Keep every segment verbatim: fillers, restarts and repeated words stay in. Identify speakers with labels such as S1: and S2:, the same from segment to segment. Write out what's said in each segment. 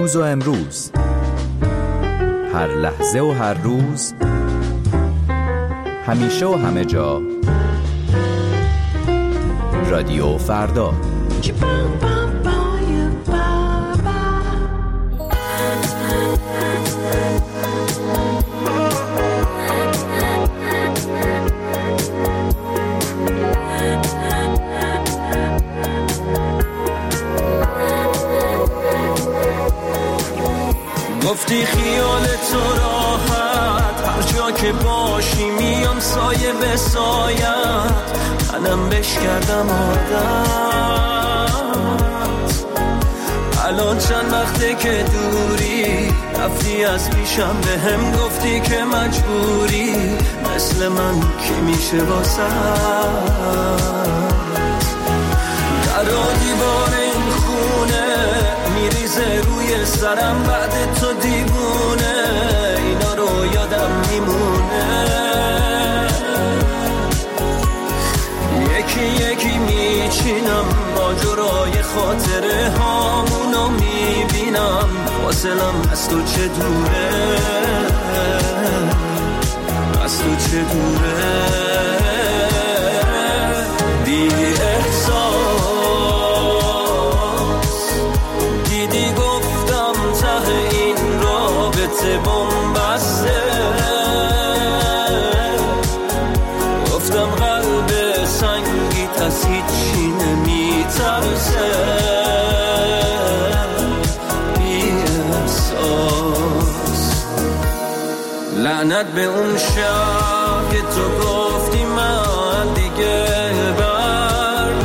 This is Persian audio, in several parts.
S1: دیروز و امروز، هر لحظه و هر روز، همیشه و همه جا، رادیو فردا.
S2: گفتی خیال تو راحت، هر جا که باشی میام سایه به سایت، منم بش کردم عادت. الان چند وقته که دوری، رفتی از پیشم به هم گفتی که مجبوری، مثل من کی میشه واسه در دیوار این خونه میریزه روی سرم، بعد تو دیوونه اینا رو یادم میمونه. یکی یکی میچینم ماجرای خاطره هامونو میبینم، فاصلم از تو چه دوره، از تو چه دوره. بی احساس دیدی گفتم ته این رابطه بنبسته، گفتم قلب سنگی از هیچی نمیترسه. بی احساس لعنت به اون شب که تو گفتی من دیگه بر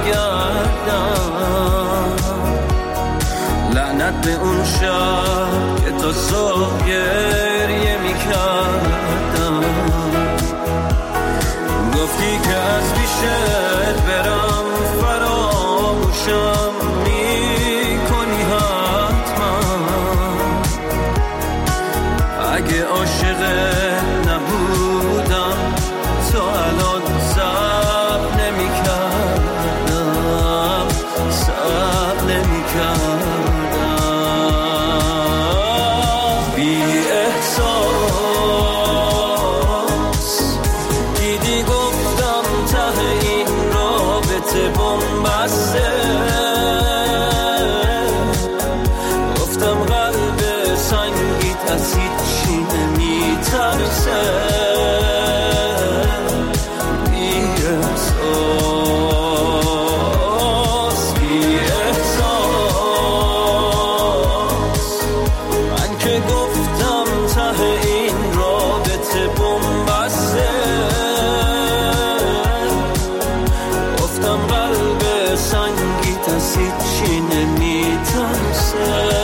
S2: نمیگردم، لعنت به اون شب که تو صبح گریه میکردم. گفتی که از پیشت برم فراموشم میکنی حتما، اگه عاشقت نبودم تو الان صبر نمیکردم، صبر نمیکردم. بی احساس دیدی گفتم ته این رابطه بنبسته، گفتم قلب سنگیت از هیچی نمیترسه. بی احساس بی احساس من که گفتم ته این رابطه بنبسته، گفتم قلب سنگیت از هیچی نمیترسه.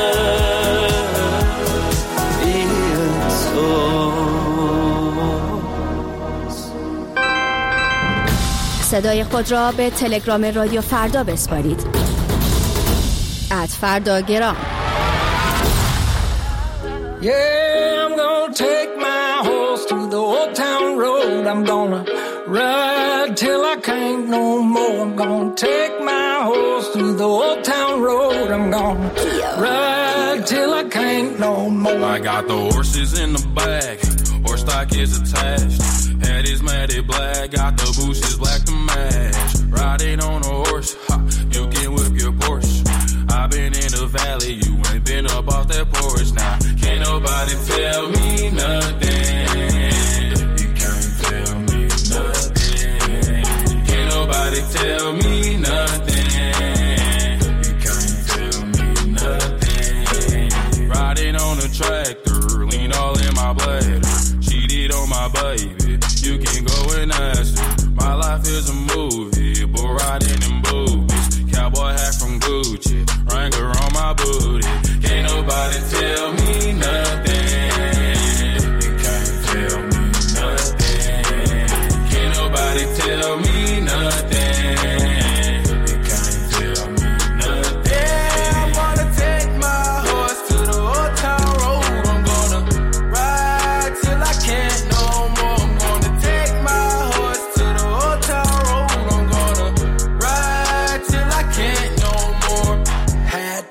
S3: صدای خود را به تلگرام رادیو فردا بسپارید. ات فردا گرام.
S4: Yeah, I'm gonna take my horse to the old town road. I'm gonna ride till I can't no more. I'm gonna take my horse to the old town road. I'm gonna ride till I can't no more.
S5: I got the horses in the back, horse stock is attached. Head is matted black, got the bushes black to match. Riding on a horse, ha, you can whip your Porsche. I've been in the valley, you ain't been up off that porch. Now, can't nobody tell me nothing. You can't tell me nothing. Can't nobody tell me nothing. You can't tell me nothing. Riding on a tractor, lean all in my bladder. Cheated on my baby, you can go and ask her. My life is a movie, but riding in boobies. Cowboy hat from Gucci, Wrangler on my booty. Can't nobody tell me nothing. You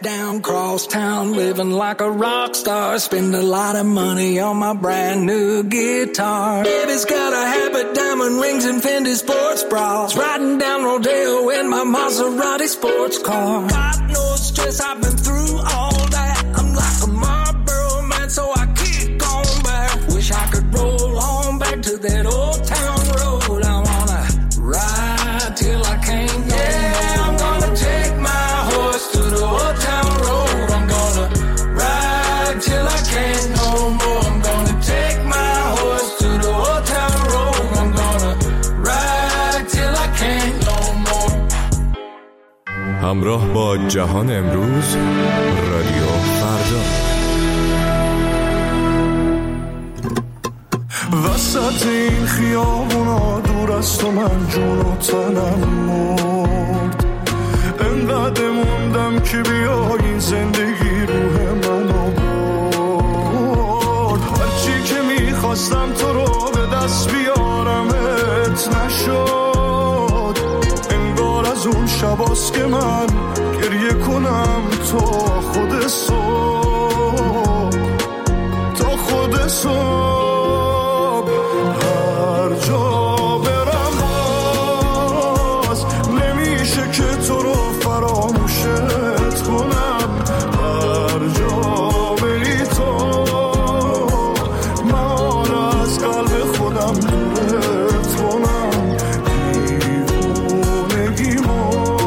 S4: down cross town, living like a rock star. Spend a lot of money on my brand new guitar. Baby's got a habit, diamond rings and Fendi sports bras. Riding down Rodeo in my Maserati sports car. Got no stress, I've been through all that. I'm like a Marlboro man, so I keep going back. Wish I could roll on back to that old town road. I wanna ride till I can't go. Yeah, I'm gonna take my horse to the old town road. I'm gonna ride till I can't no more. I'm gonna take my horse to the old town road. I'm gonna ride till I can't no more.
S1: همراه با جهان امروز، رادیو فردا.
S6: وسط این خیابونا دور از تو من جون و تنم مرد. انقدر موندم که بیا این زندگی روح منو برد. هرچی که میخواستم تو رو به دست بیارمت نشد. انگار از اون شباست که من گریه کنم تا خود صبح، تا خود صبح. هر جا برم باز نمیشه که تو رو فراموشت کنم. هر جا بری تو من از قلب خودم دورت کنم. دیوونگیمو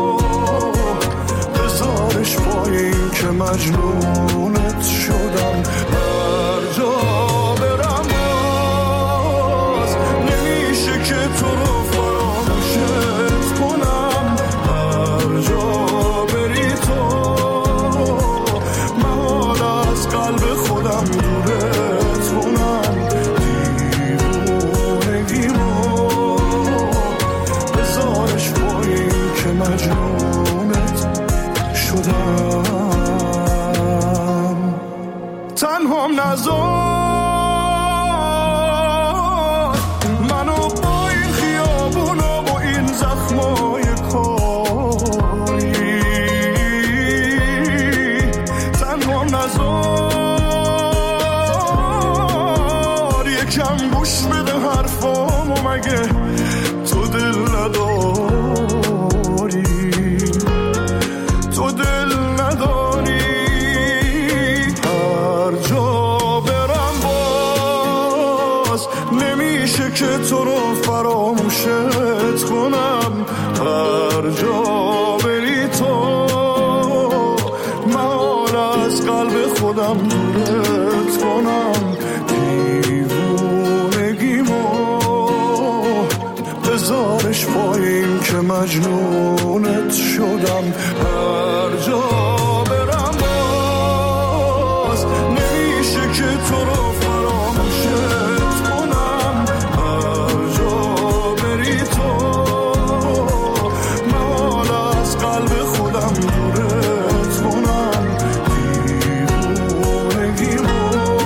S6: بذارش پایین که مجنونت شدم. هر جا برم باز نمیشه که تو رو فراموشت کنم. هر جا بری تو من از قلب خودم دورت کنم. دیوونگیمو بذارش پایین که مجنونت شدم. تنهام نذار منو با این خیابون و با این زخمای کاری. تنهام نذار یکم گوش بده حرفامو، مگه تو دل نداری؟ تو دل نداری؟ هر جا برم باز نمیشه که تو رو فراموشت کنم. هر جا بری تو من از قلب خودم دورت کنم. دیوونگیمو بذارش پایین که مجنونت شدم. هر جا برم باز نمیشه که تو رو فراموشت کنم. هر جا بری تو من از قلب خودم دورت کنم. دیوونگیمو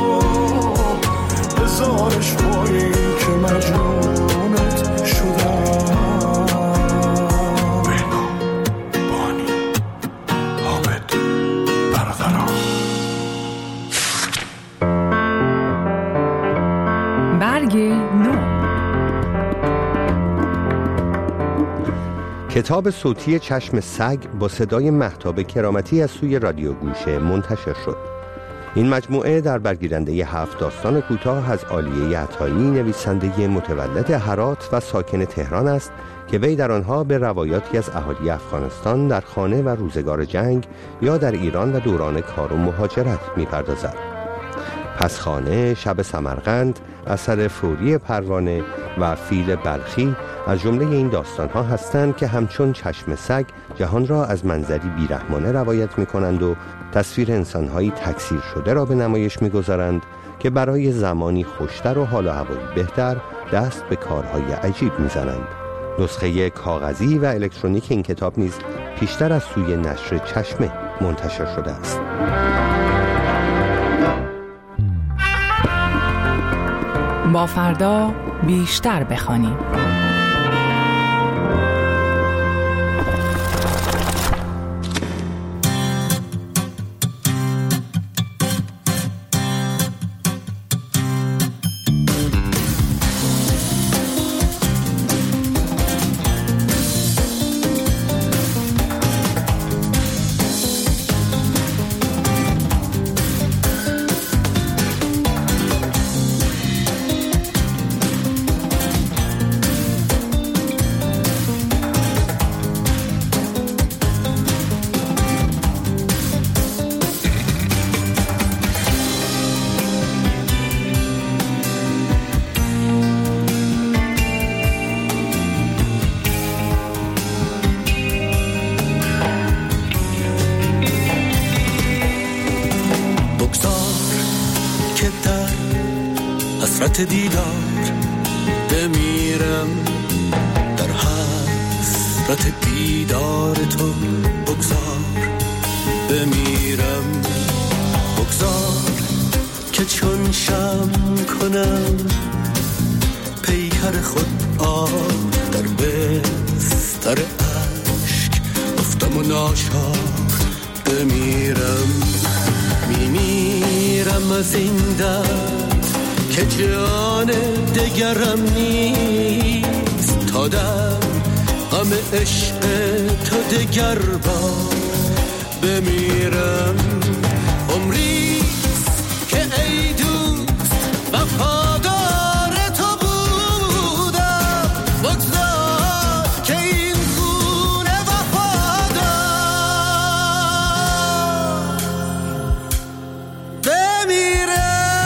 S6: بذارش پایین که مجنونت شدم. بانی حامد برادران.
S7: برگ نو.
S8: کتاب صوتی چشم سگ با صدای مهتاب کرامتی از سوی رادیو گوشه منتشر شد. این مجموعه در برگیرنده هفت داستان کوتاه از عالیه عطایی، نویسنده متولد هرات و ساکن تهران است که وی در آنها به روایاتی از اهالی افغانستان در خانه و روزگار جنگ یا در ایران و دوران کار و مهاجرت می‌پردازد. پس خانه، شب سمرقند، اثر فوری پروانه و فیل بلخی از جمله این داستان‌ها هستند که همچون چشم سگ جهان را از منظری بیرحمانه روایت می‌کنند و تصویر انسان‌هایی تکثیر شده را به نمایش می‌گذارند که برای زمانی خوشتر و حال و هوایی بهتر دست به کارهای عجیب می‌زنند. نسخه کاغذی و الکترونیک این کتاب نیز پیشتر از سوی نشر چشمه منتشر شده است.
S7: با فردا بیشتر بخوانیم.
S2: بگذار که در حسرت دیدار بمیرم، در حسرت دیدار تو بگذار بمیرم. بگذار که چون شمع کنم پیکر خود آب در بستر عشق افتم و ناچار بمیرم. میمیرم از این درد که جان دگرم نیست، تا در غم عشق تو دگر بار بمیرم. عمریست که ای دوست وفادار تو بودم، بگذار که این گونه وفادار بمیرم.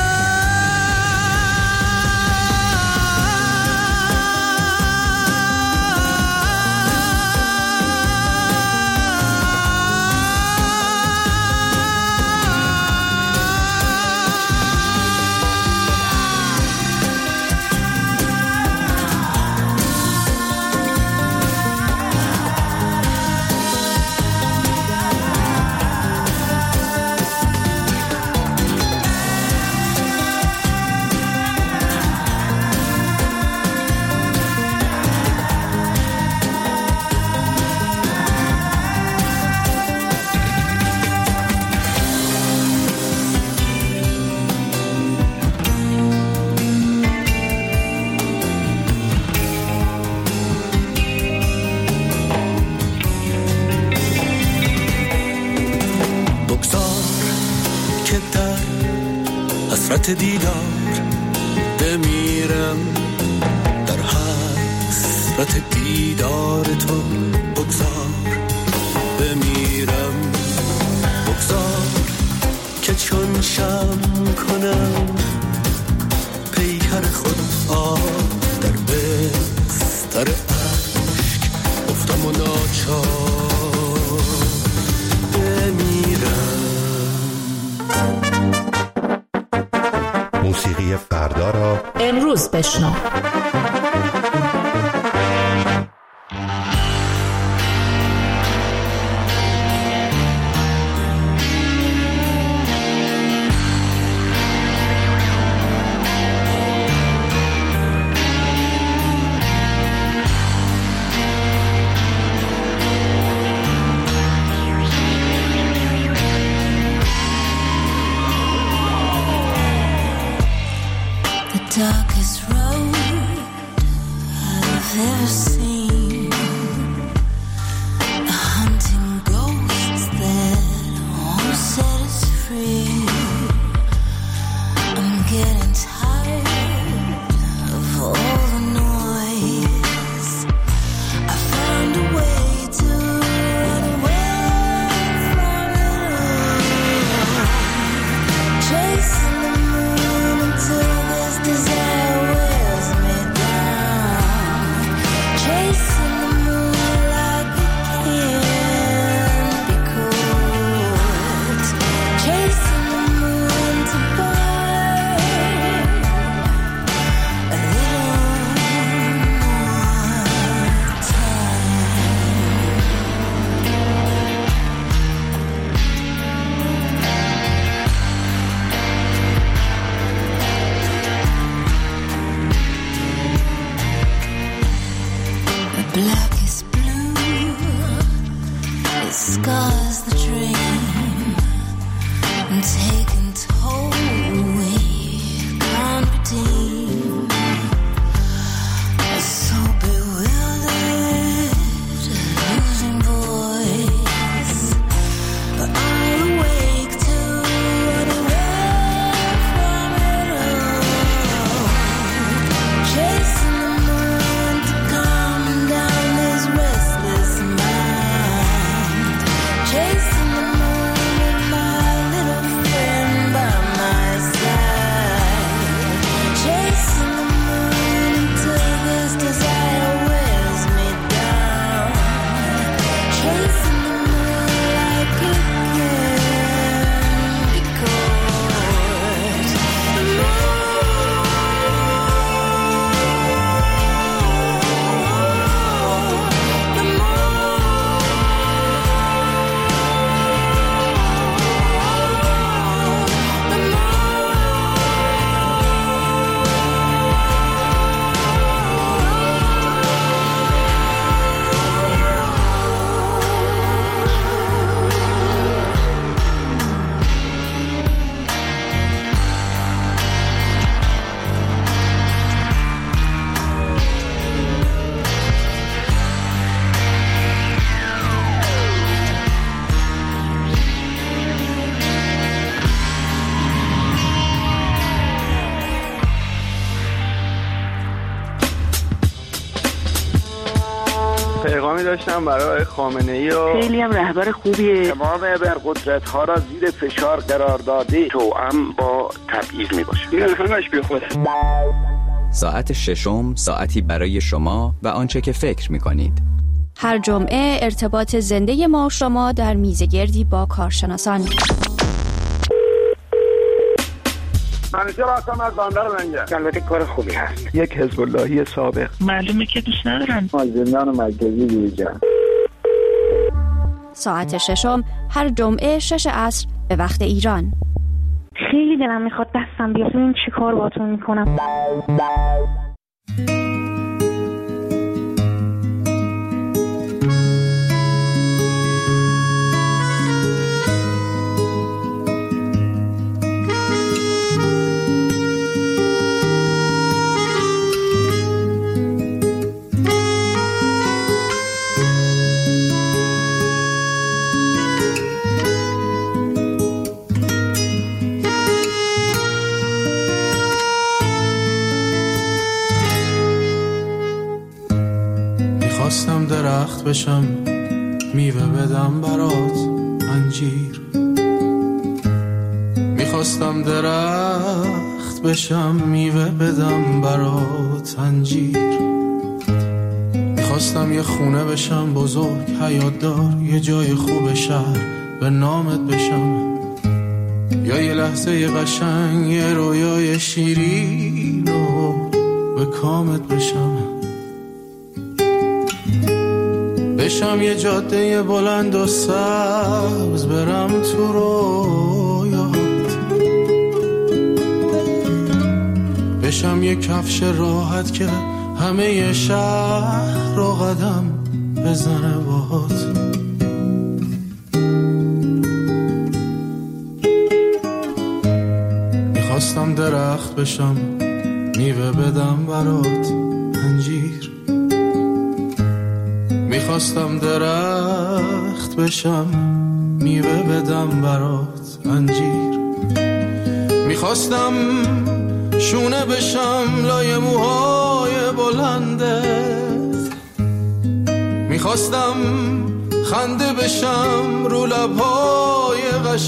S2: حسرت دیدار بمیرم، در حسرت دیدار تو بگذار بمیرم. بگذار که چون شمع کنم پیکر خود آب در بستر عشق افتم و ناچار بمیرم.
S8: موسیقی فردا را
S7: امروز بشنو.
S9: Darkest road I've ever seen, a hunting ghosts that won't set us free. I'm getting tired of all the noise. I found a way to run away from it all, chasing the moon until this desire wears me down, chasing the moon like it can't be cold, chasing the moon to burn a little more time. The blackest blue, it scars the dream, and taking toll we can't redeem. I'm so bewildered, losing voice, but I'm awake to run away from it all, chasing the moon to calm down this restless mind, chasing the moon with my little friend
S10: پیغامی داشتم برای خامنه‌ای و
S11: خیلی هم رهبر خوبیه.
S12: تمام ابرقدرت‌ها را زیر فشار قرار داده، توأم با تبعیض میباشه. این همش بیخوده.
S1: ساعت ششم، ساعتی برای شما و آنچه که فکر می‌کنید.
S3: هر جمعه ارتباط زنده ما و شما در میزگردی با کارشناسان.
S12: منیجر هستم از بندر لنگر. البته کار خوبی هست.
S10: یک حزب اللهی سابق.
S11: معلومه که دوست ندارن.
S12: از زندان مرکزی بیرون.
S3: ساعت ششم هر جمعه شش عصر به وقت ایران.
S11: خیلی دلم میخواد دستم بیاد ببین چی کار باهاتون میکنم.
S13: میخواستم درخت بشم میوه بدم برات انجیر، میخواستم درخت بشم میوه بدم برات انجیر، میخواستم یه خونه بشم بزرگ حیات دار، یه جای خوب شهر به نامت بشم، یا یه لحظه قشنگ یه رویای شیرین و به کامت بشم، بشم یه جاده بلند و سبز برم تو رویات، بشم یه کفش راحت که همه شهر رو قدم بزنه باهات، میخواستم درخت بشم میوه بدم برات انجیر، میخواستم درخت بشم میوه بدم برات انجیر، میخواستم شونه بشم لای موهای بلندت، میخواستم خنده بشم رو لبهای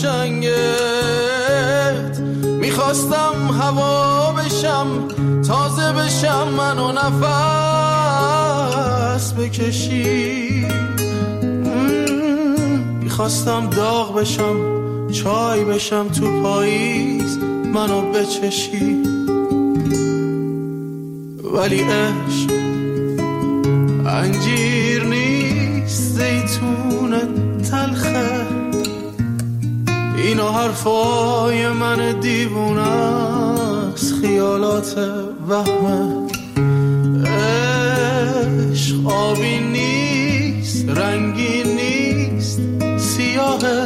S13: قشنگت، میخواستم هوا بشم تازه بشم من و نفس بکشی، میخواستم داغ بشم چای بشم تو پاییز منو بچشی، ولی عشق انجیر نیست زیتون تلخه، اینا حرفای من دیوونه است خیالات وهمه، عشق آبی نیست رنگی نیست سیاهه،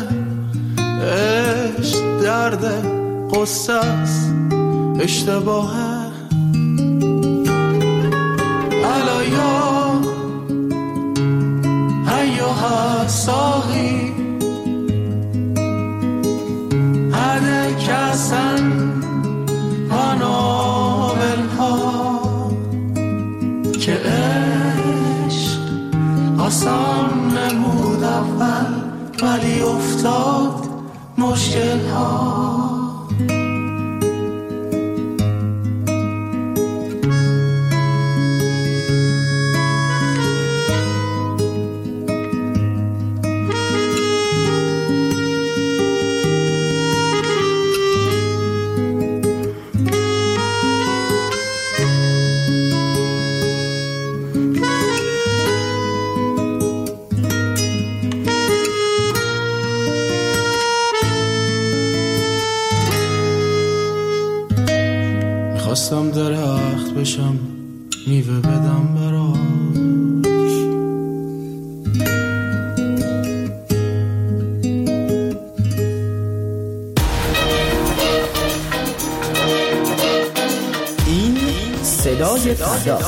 S13: عشق درد قصه است اشتباهه، علایا ایوها ساقی هده کسن ونابلها که عشق آسان نمود اول ولی افتاد مشکل ها. میخواستم درخت بشم میوه بدم براش،
S14: این صدای فردا،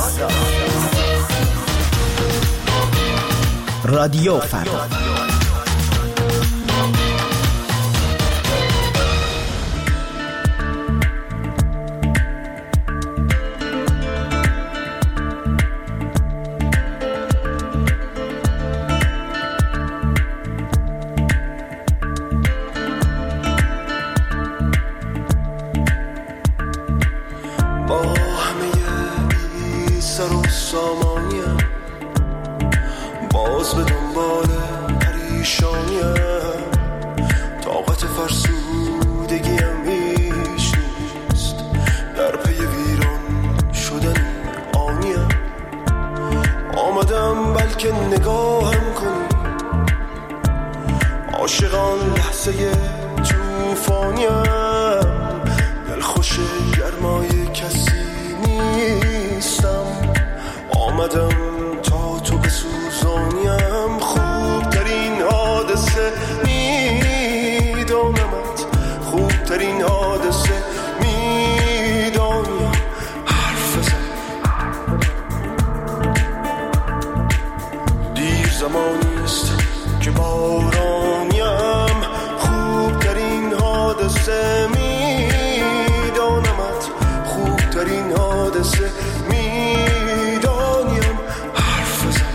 S14: رادیو فردا.
S6: حادثه میدانمت، خوبترین حادثه میدانیم. حرف بزن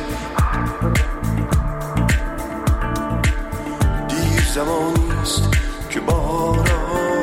S6: دیر زمانیست که بارانیم.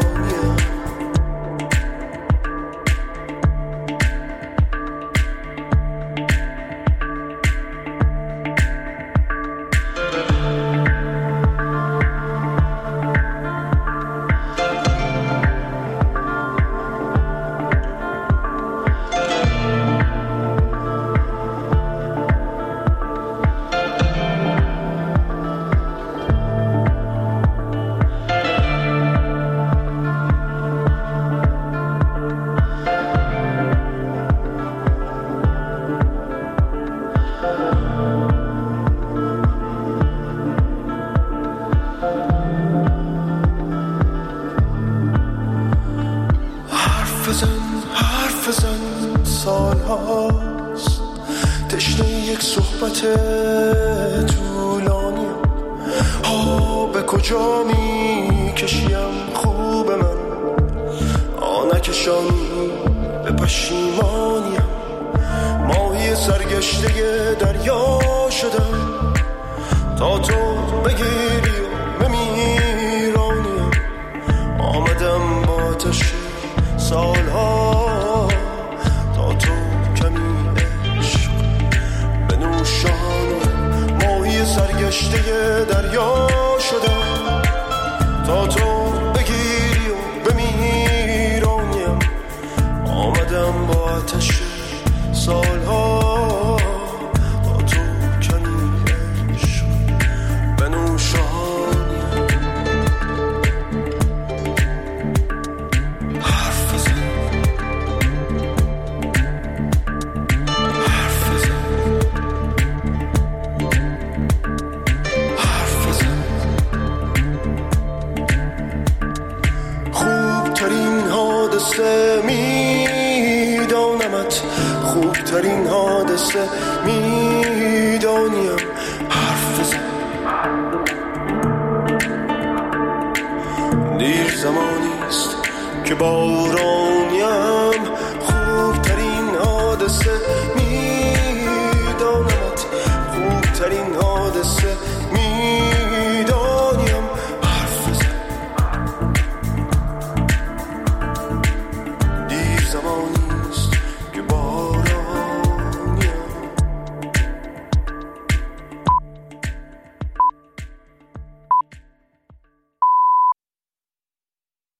S15: خوبترین حادثه میدانیم. حرف بزن دیر زمانیست که بارانیم. خوبترین حادثه